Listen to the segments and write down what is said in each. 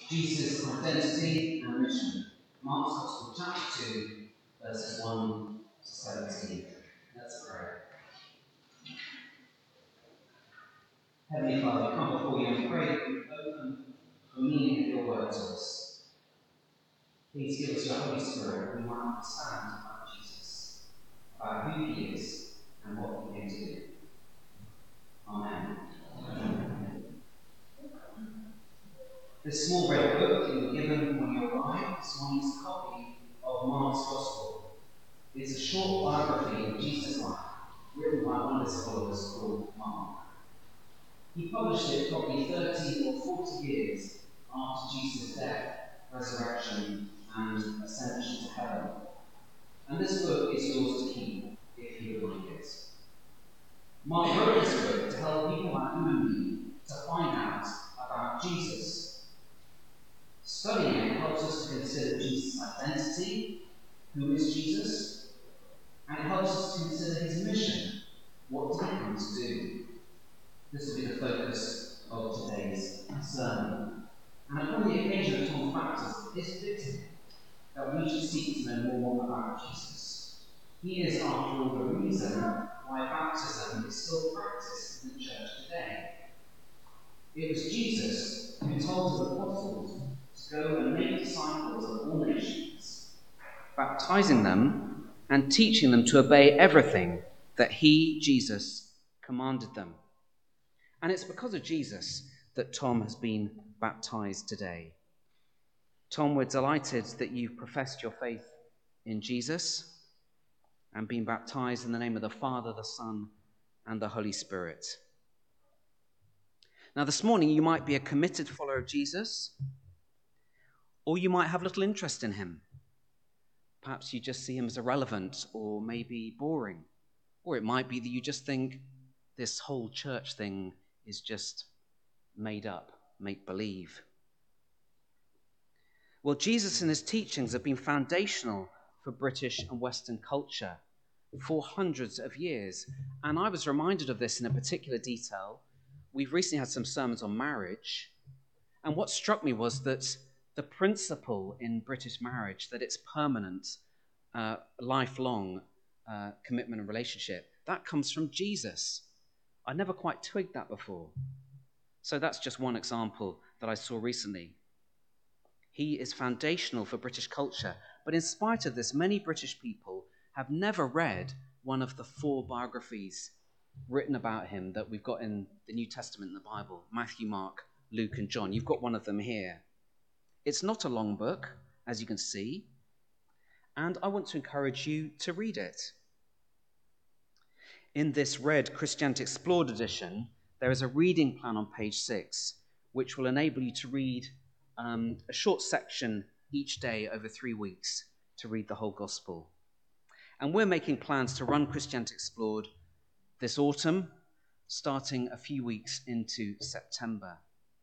Jesus' identity and mission. Mark's Gospel, chapter 2, verses 1 to 17. Let's pray. Heavenly Father, we come before you and pray that you open the meaning of your word to us. Please give us your Holy Spirit that we might understand about Jesus, about who he is and what he came to do. Amen. This small red book you were given when you arrived this morning's copy of Mark's Gospel. It's a short biography of Jesus' life, written by one of his followers called Mark. He published it probably 30 or 40 years after Jesus' death, resurrection, and ascension to heaven. And this book is yours to keep if you would like it. Mark wrote this book to help people like you and me to find out about Jesus. Studying it helps us to consider Jesus' identity, who is Jesus, and it helps us to consider his mission. What did he come to do? This will be the focus of today's sermon. And upon the occasion of Tom's baptism, it is fitting that we should seek to know more about Jesus. He is, after all, the reason why baptism is still practiced in the church today. It was Jesus who told his apostles to go and make disciples of all nations, baptizing them and teaching them to obey everything that he, Jesus, commanded them. And it's because of Jesus that Tom has been baptized today. Tom, we're delighted that you've professed your faith in Jesus and been baptized in the name of the Father, the Son, and the Holy Spirit. Now, this morning you might be a committed follower of Jesus, or you might have little interest in him. Perhaps you just see him as irrelevant or maybe boring. Or it might be that you just think this whole church thing is just made up, make-believe. Well, Jesus and his teachings have been foundational for British and Western culture for hundreds of years. And I was reminded of this in a particular detail. We've recently had some sermons on marriage. And what struck me was that the principle in British marriage, that it's permanent, lifelong commitment and relationship, that comes from Jesus. I never quite twigged that before. So that's just one example that I saw recently. He is foundational for British culture. But in spite of this, many British people have never read one of the 4 biographies written about him that we've got in the New Testament in the Bible: Matthew, Mark, Luke, and John. You've got one of them here. It's not a long book, as you can see, and I want to encourage you to read it. In this red Christianity Explored edition, there is a reading plan on page 6, which will enable you to read a short section each day over 3 weeks to read the whole gospel. And we're making plans to run Christianity Explored this autumn, starting a few weeks into September.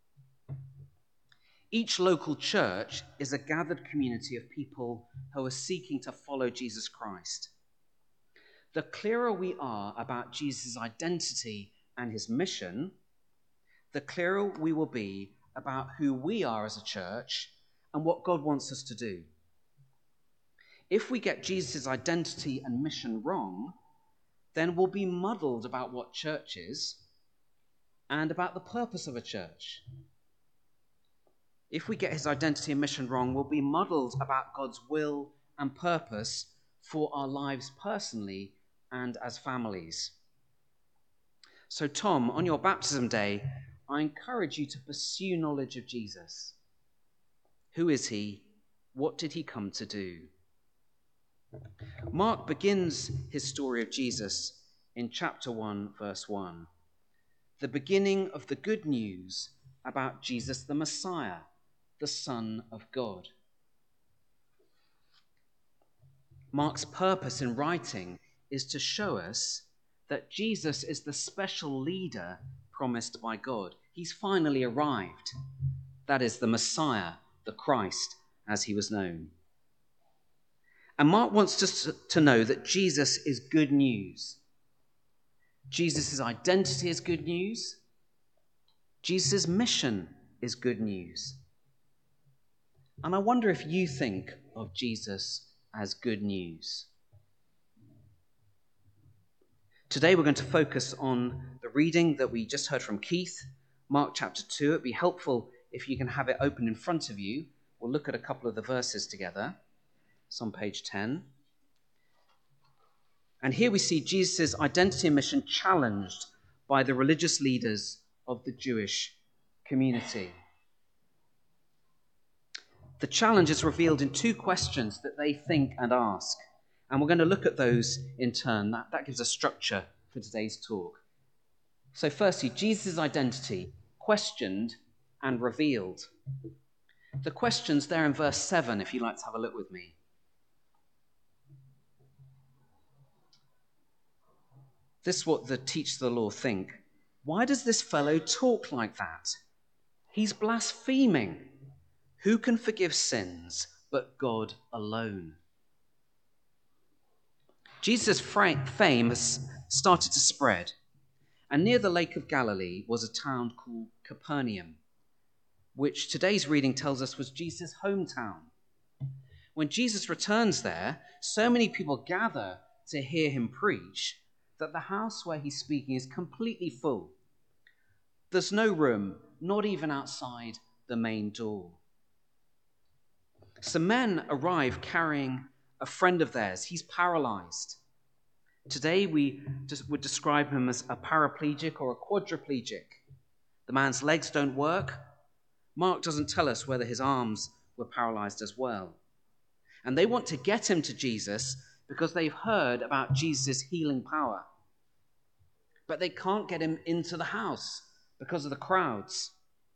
Each local church is a gathered community of people who are seeking to follow Jesus Christ. The clearer we are about Jesus' identity and his mission, the clearer we will be about who we are as a church and what God wants us to do. If we get Jesus' identity and mission wrong, then we'll be muddled about what church is and about the purpose of a church. If we get his identity and mission wrong, we'll be muddled about God's will and purpose for our lives personally and as families. So, Tom, on your baptism day, I encourage you to pursue knowledge of Jesus. Who is he? What did he come to do? Mark begins his story of Jesus in chapter 1, verse 1. The beginning of the good news about Jesus the Messiah, the Son of God. Mark's purpose in writing is to show us that Jesus is the special leader promised by God. He's finally arrived. That is the Messiah, the Christ, as he was known. And Mark wants us to know that Jesus is good news. Jesus' identity is good news. Jesus' mission is good news. And I wonder if you think of Jesus as good news. Today we're going to focus on the reading that we just heard from Keith, Mark chapter 2. It'd be helpful if you can have it open in front of you. We'll look at a couple of the verses together. It's on page 10. And here we see Jesus' identity and mission challenged by the religious leaders of the Jewish community. The challenge is revealed in two questions that they think and ask. And we're going to look at those in turn. That gives a structure for today's talk. So firstly, Jesus' identity, questioned and revealed. The question's there in verse 7, if you'd like to have a look with me. This is what the teachers of the law think. Why does this fellow talk like that? He's blaspheming. Who can forgive sins but God alone? Jesus' fame has started to spread, and near the Lake of Galilee was a town called Capernaum, which today's reading tells us was Jesus' hometown. When Jesus returns there, so many people gather to hear him preach that the house where he's speaking is completely full. There's no room, not even outside the main door. Some men arrive carrying a friend of theirs. He's paralyzed. Today we would describe him as a paraplegic or a quadriplegic. The man's legs don't work. Mark doesn't tell us whether his arms were paralyzed as well. And they want to get him to Jesus because they've heard about Jesus' healing power. But they can't get him into the house because of the crowds.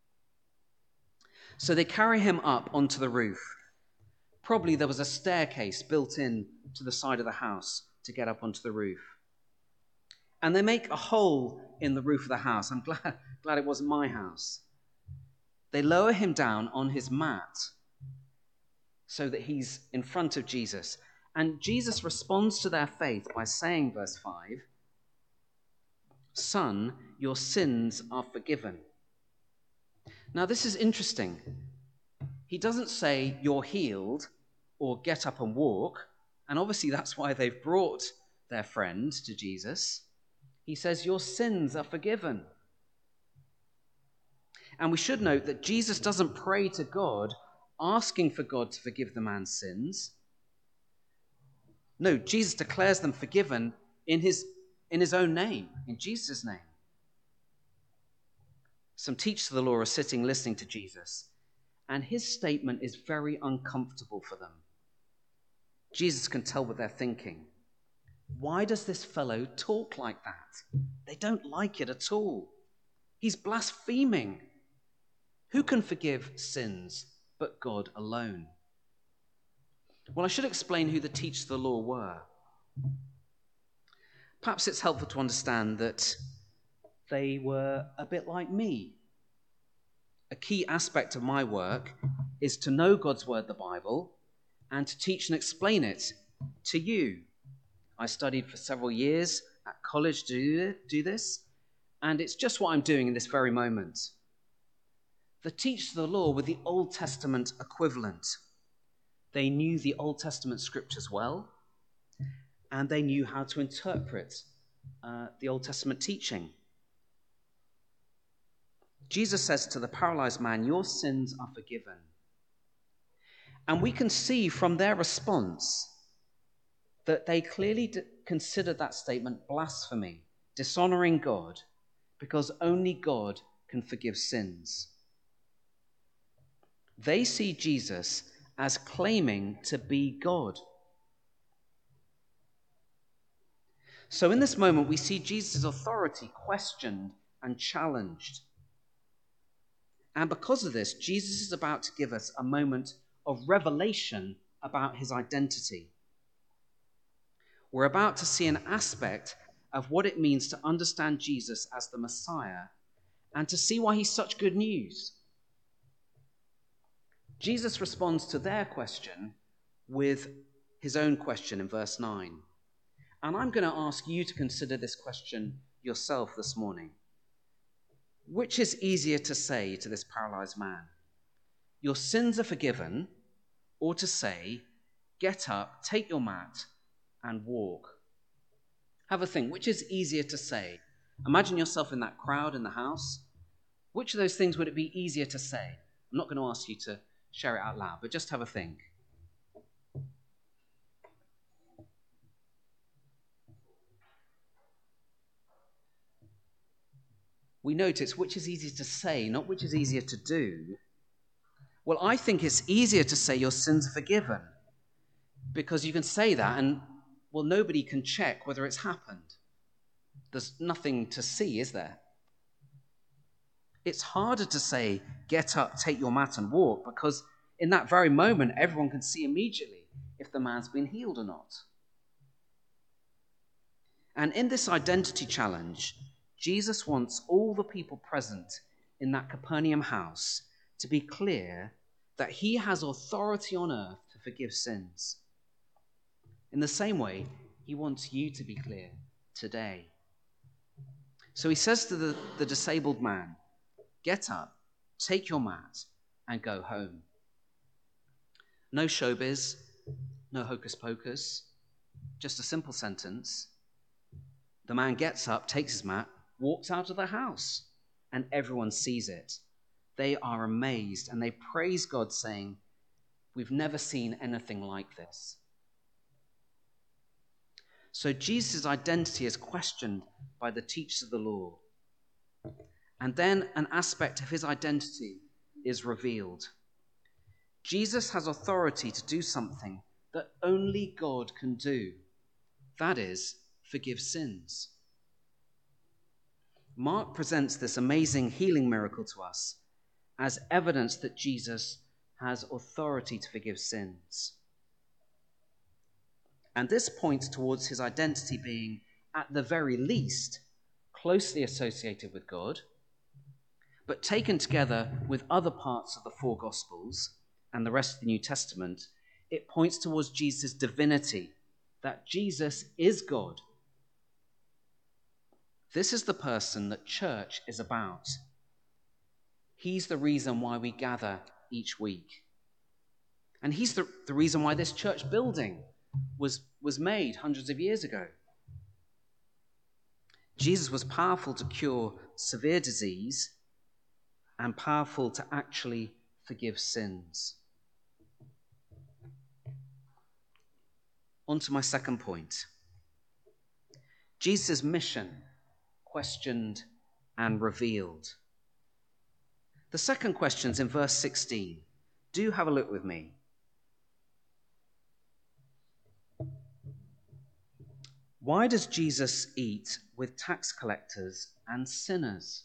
So they carry him up onto the roof. Probably there was a staircase built in to the side of the house to get up onto the roof. And they make a hole in the roof of the house. I'm glad it wasn't my house. They lower him down on his mat so that he's in front of Jesus. And Jesus responds to their faith by saying, verse 5, "Son, your sins are forgiven." Now this is interesting. He doesn't say you're healed or get up and walk. And obviously that's why they've brought their friend to Jesus. He says your sins are forgiven. And we should note that Jesus doesn't pray to God asking for God to forgive the man's sins. No, Jesus declares them forgiven in his own name, in Jesus' name. Some teachers of the law are sitting listening to Jesus, and his statement is very uncomfortable for them. Jesus can tell what they're thinking. Why does this fellow talk like that? They don't like it at all. He's blaspheming. Who can forgive sins but God alone? Well, I should explain who the teachers of the law were. Perhaps it's helpful to understand that they were a bit like me. A key aspect of my work is to know God's word, the Bible, and to teach and explain it to you. I studied for several years at college to do this, and it's just what I'm doing in this very moment. The teachers of the law were the Old Testament equivalent. They knew the Old Testament scriptures well, and they knew how to interpret the Old Testament teaching. Jesus says to the paralyzed man, "Your sins are forgiven." And we can see from their response that they clearly considered that statement blasphemy, dishonoring God, because only God can forgive sins. They see Jesus as claiming to be God. So in this moment, we see Jesus' authority questioned and challenged. And because of this, Jesus is about to give us a moment of revelation about his identity. We're about to see an aspect of what it means to understand Jesus as the Messiah and to see why he's such good news. Jesus responds to their question with his own question in verse 9. And I'm going to ask you to consider this question yourself this morning. Which is easier to say to this paralyzed man? Your sins are forgiven, or to say, get up, take your mat, and walk? Have a think. Which is easier to say? Imagine yourself in that crowd in the house. Which of those things would it be easier to say? I'm not going to ask you to share it out loud, but just have a think. We notice which is easier to say, not which is easier to do. Well, I think it's easier to say your sins are forgiven, because you can say that and, well, nobody can check whether it's happened. There's nothing to see, is there? It's harder to say, get up, take your mat and walk, because in that very moment, everyone can see immediately if the man's been healed or not. And in this identity challenge, Jesus wants all the people present in that Capernaum house to be clear that he has authority on earth to forgive sins. In the same way, he wants you to be clear today. So he says to the disabled man, get up, take your mat, and go home. No showbiz, no hocus pocus, just a simple sentence. The man gets up, takes his mat, walks out of the house, and everyone sees it. They are amazed, and they praise God, saying, we've never seen anything like this. So Jesus' identity is questioned by the teachers of the law. And then an aspect of his identity is revealed. Jesus has authority to do something that only God can do. That is, forgive sins. Mark presents this amazing healing miracle to us as evidence that Jesus has authority to forgive sins. And this points towards his identity being, at the very least, closely associated with God, but taken together with other parts of the four Gospels and the rest of the New Testament, it points towards Jesus' divinity, that Jesus is God. This is the person that church is about. He's the reason why we gather each week. And he's the reason why this church building was made hundreds of years ago. Jesus was powerful to cure severe disease and powerful to actually forgive sins. On to my second point. Jesus' mission, questioned and revealed. The second question's in verse 16. Do have a look with me. Why does Jesus eat with tax collectors and sinners?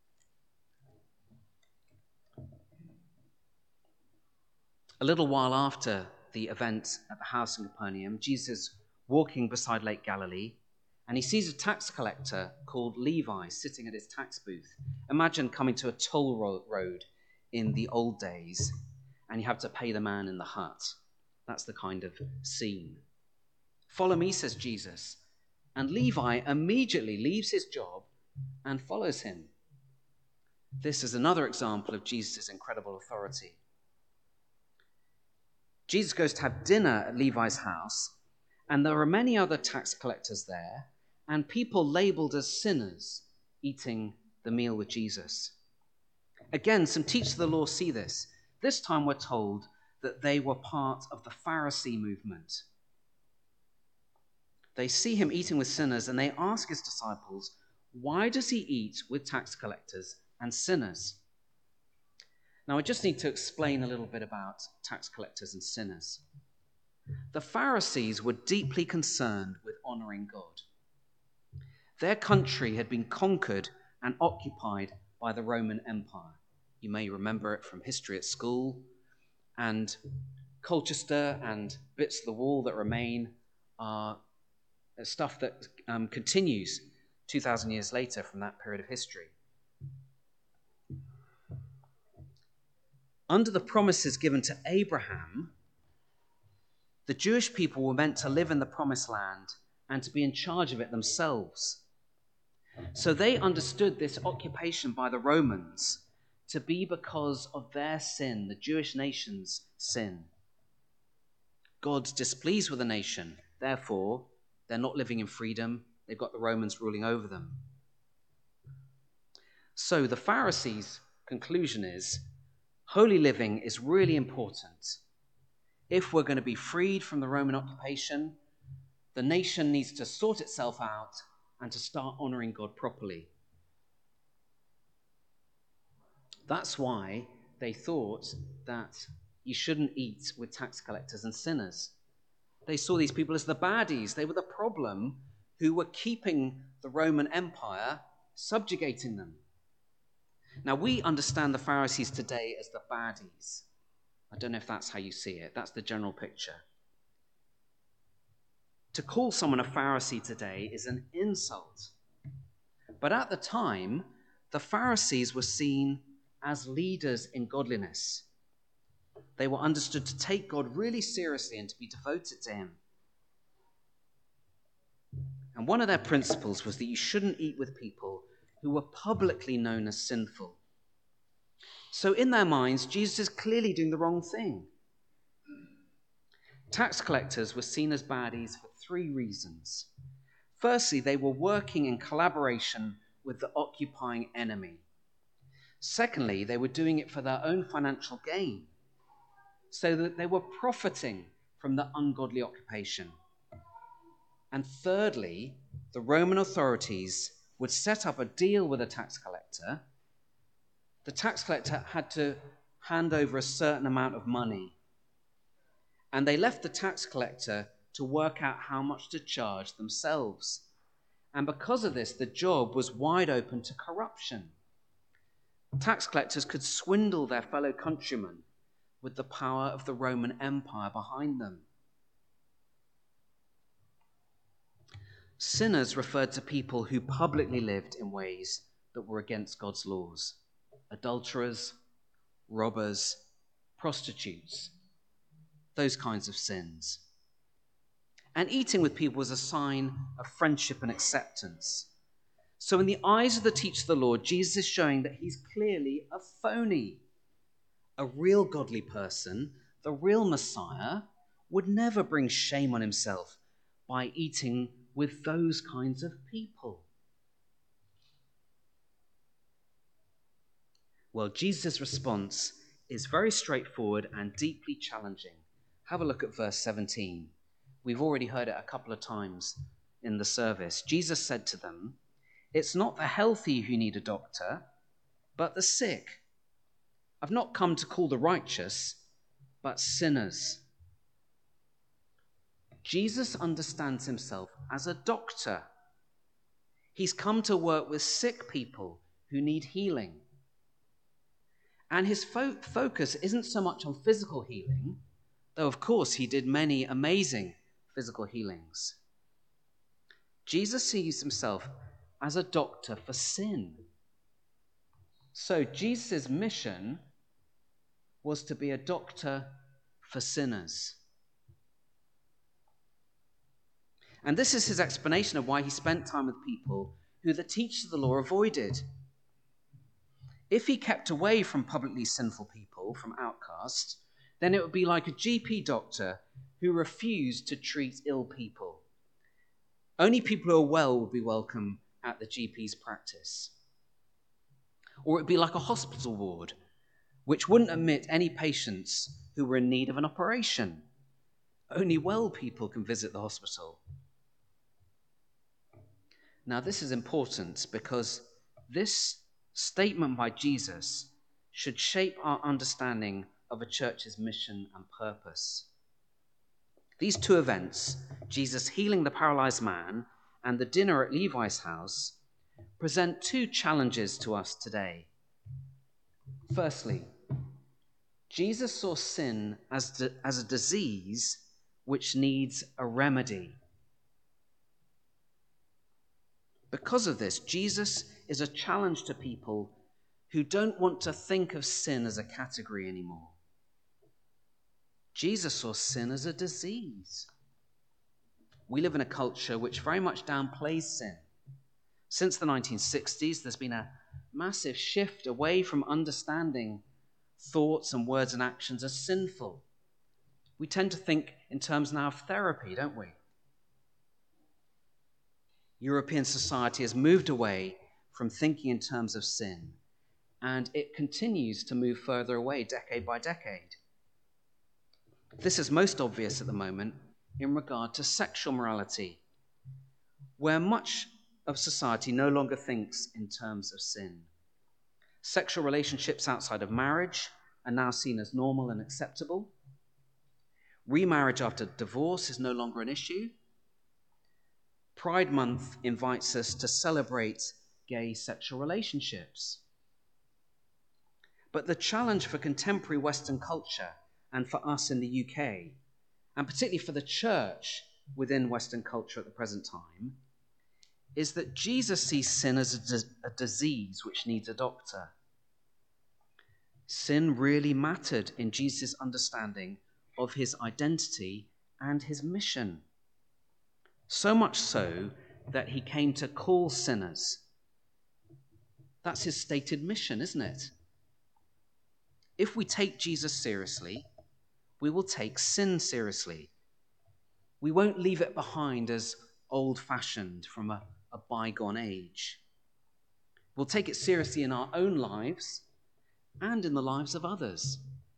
A little while after the event at the house in Capernaum, Jesus is walking beside Lake Galilee, and he sees a tax collector called Levi sitting at his tax booth. Imagine coming to a toll road in the old days, and you have to pay the man in the hut. That's the kind of scene. Follow me, says Jesus. And Levi immediately leaves his job and follows him. This is another example of Jesus' incredible authority. Jesus goes to have dinner at Levi's house, and there are many other tax collectors there, and people labeled as sinners eating the meal with Jesus. Again, some teachers of the law see this. This time we're told that they were part of the Pharisee movement. They see him eating with sinners, and they ask his disciples, why does he eat with tax collectors and sinners? Now, I just need to explain a little bit about tax collectors and sinners. The Pharisees were deeply concerned with honoring God. Their country had been conquered and occupied by the Roman Empire. You may remember it from history at school. And Colchester and bits of the wall that remain are stuff that continues 2,000 years later from that period of history. Under the promises given to Abraham, the Jewish people were meant to live in the promised land and to be in charge of it themselves. So they understood this occupation by the Romans to be because of their sin, the Jewish nation's sin. God's displeased with a nation. Therefore, they're not living in freedom. They've got the Romans ruling over them. So the Pharisees' conclusion is, holy living is really important. If we're going to be freed from the Roman occupation, the nation needs to sort itself out and to start honoring God properly. That's why they thought that you shouldn't eat with tax collectors and sinners. They saw these people as the baddies. They were the problem who were keeping the Roman Empire, subjugating them. Now, we understand the Pharisees today as the baddies. I don't know if that's how you see it. That's the general picture. To call someone a Pharisee today is an insult. But at the time, the Pharisees were seen as leaders in godliness. They were understood to take God really seriously and to be devoted to him. And one of their principles was that you shouldn't eat with people who were publicly known as sinful. So in their minds, Jesus is clearly doing the wrong thing. Tax collectors were seen as baddies for three reasons. Firstly, they were working in collaboration with the occupying enemy. Secondly, they were doing it for their own financial gain, so that they were profiting from the ungodly occupation. And thirdly, the Roman authorities would set up a deal with a tax collector. The tax collector had to hand over a certain amount of money, and they left the tax collector to work out how much to charge themselves. And because of this, the job was wide open to corruption. Tax collectors could swindle their fellow countrymen with the power of the Roman Empire behind them. Sinners referred to people who publicly lived in ways that were against God's laws. Adulterers, robbers, prostitutes, those kinds of sins. And eating with people was a sign of friendship and acceptance. So in the eyes of the teacher of the law, Jesus is showing that he's clearly a phony. A real godly person, the real Messiah, would never bring shame on himself by eating with those kinds of people. Well, Jesus' response is very straightforward and deeply challenging. Have a look at verse 17. We've already heard it a couple of times in the service. Jesus said to them, "It's not the healthy who need a doctor, but the sick. I've not come to call the righteous, but sinners." Jesus understands himself as a doctor. He's come to work with sick people who need healing. And his focus isn't so much on physical healing, though of course he did many amazing physical healings. Jesus sees himself as a doctor for sin. So Jesus' mission was to be a doctor for sinners. And this is his explanation of why he spent time with people who the teachers of the law avoided. If he kept away from publicly sinful people, from outcasts, then it would be like a GP doctor who refused to treat ill people. Only people who are well would be welcome at the GP's practice. Or it would be like a hospital ward, which wouldn't admit any patients who were in need of an operation. Only well people can visit the hospital. Now, this is important because this statement by Jesus should shape our understanding of a church's mission and purpose. These two events, Jesus healing the paralyzed man and the dinner at Levi's house, present two challenges to us today. Firstly, Jesus saw sin as a disease which needs a remedy. Because of this, Jesus is a challenge to people who don't want to think of sin as a category anymore. Jesus saw sin as a disease. We live in a culture which very much downplays sin. Since the 1960s, there's been a massive shift away from understanding thoughts and words and actions as sinful. We tend to think in terms now of therapy, don't we? European society has moved away from thinking in terms of sin, and it continues to move further away decade by decade. This is most obvious at the moment in regard to sexual morality, where much of society no longer thinks in terms of sin. Sexual relationships outside of marriage are now seen as normal and acceptable. Remarriage after divorce is no longer an issue. Pride Month invites us to celebrate gay sexual relationships. But the challenge for contemporary Western culture and for us in the UK, and particularly for the church within Western culture at the present time, is that Jesus sees sin as a disease which needs a doctor. Sin really mattered in Jesus' understanding of his identity and his mission. So much so that he came to call sinners. That's his stated mission, isn't it? If we take Jesus seriously, we will take sin seriously. We won't leave it behind as old-fashioned from a bygone age. We'll take it seriously in our own lives and in the lives of others.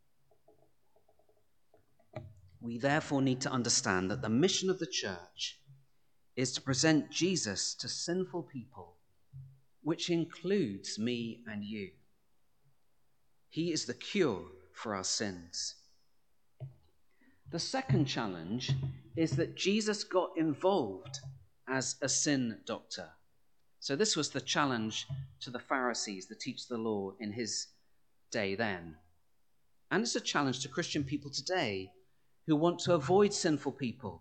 We therefore need to understand that the mission of the church is to present Jesus to sinful people, which includes me and you. He is the cure for our sins. The second challenge is that Jesus got involved as a sin doctor. So this was the challenge to the Pharisees, the teachers of the law in his day then. And it's a challenge to Christian people today who want to avoid sinful people.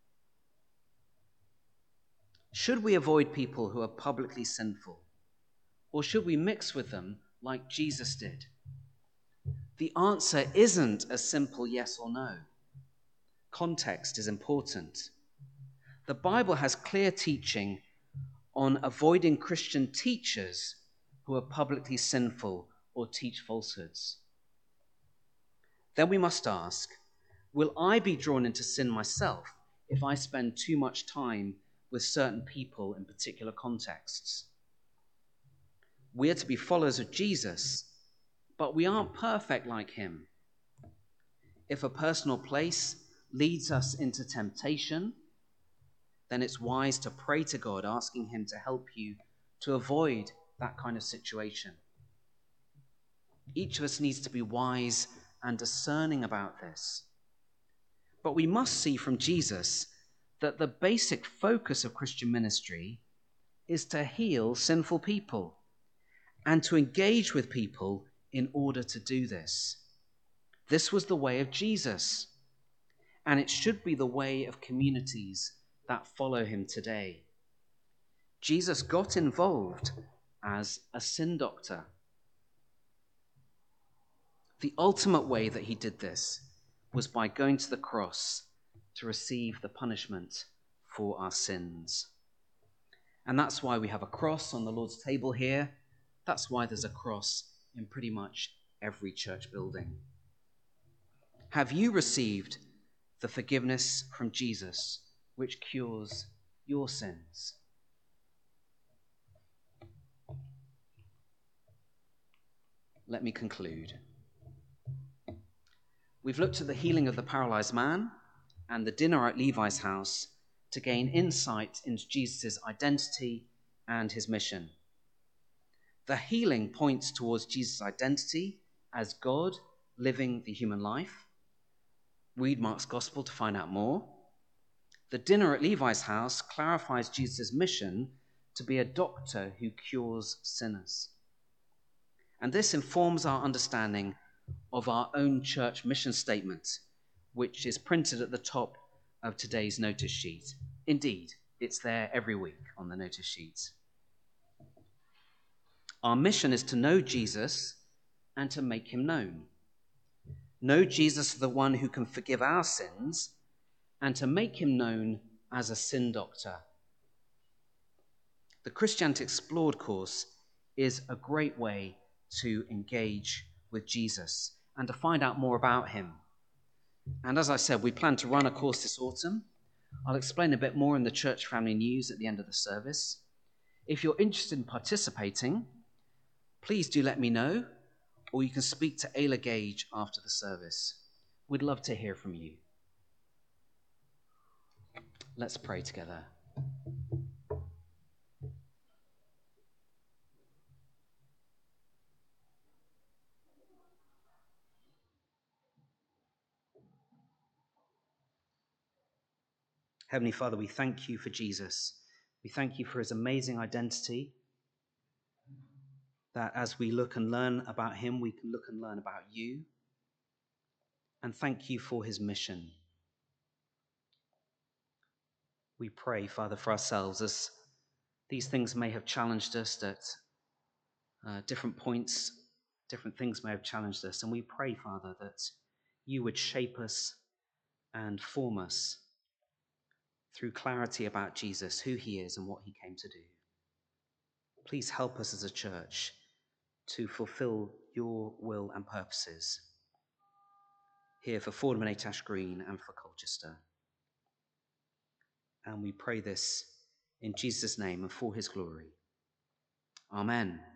Should we avoid people who are publicly sinful? Or should we mix with them like Jesus did? The answer isn't a simple yes or no. Context is important. The Bible has clear teaching on avoiding Christian teachers who are publicly sinful or teach falsehoods. Then we must ask, will I be drawn into sin myself if I spend too much time with certain people in particular contexts? We are to be followers of Jesus, but we aren't perfect like him. If a person or place leads us into temptation, then it's wise to pray to God, asking him to help you to avoid that kind of situation. Each of us needs to be wise and discerning about this. But we must see from Jesus that the basic focus of Christian ministry is to heal sinful people and to engage with people in order to do this. This was the way of Jesus, and it should be the way of communities that follow him today. Jesus got involved as a sin doctor. The ultimate way that he did this was by going to the cross to receive the punishment for our sins. And that's why we have a cross on the Lord's table here. That's why there's a cross in pretty much every church building. Have you received the forgiveness from Jesus which cures your sins? Let me conclude. We've looked at the healing of the paralyzed man and the dinner at Levi's house to gain insight into Jesus' identity and his mission. The healing points towards Jesus' identity as God living the human life. Read Mark's Gospel to find out more. The dinner at Levi's house clarifies Jesus' mission to be a doctor who cures sinners. And this informs our understanding of our own church mission statement, which is printed at the top of today's notice sheet. Indeed, it's there every week on the notice sheet. Our mission is to know Jesus and to make him known. Know Jesus, the one who can forgive our sins, and to make him known as a sin doctor. The Christianity Explored course is a great way to engage with Jesus and to find out more about him. And as I said, we plan to run a course this autumn. I'll explain a bit more in the church family news at the end of the service. If you're interested in participating, please do let me know, or you can speak to Ayla Gage after the service. We'd love to hear from you. Let's pray together. Heavenly Father, we thank you for Jesus. We thank you for his amazing identity, that as we look and learn about him, we can look and learn about you. And thank you for his mission. We pray, Father, for ourselves, as these things may have challenged us at different points, different things may have challenged us. And we pray, Father, that you would shape us and form us through clarity about Jesus, who he is and what he came to do. Please help us as a church to fulfill your will and purposes here for Fordham and Atash Green and for Colchester. And we pray this in Jesus' name and for his glory. Amen.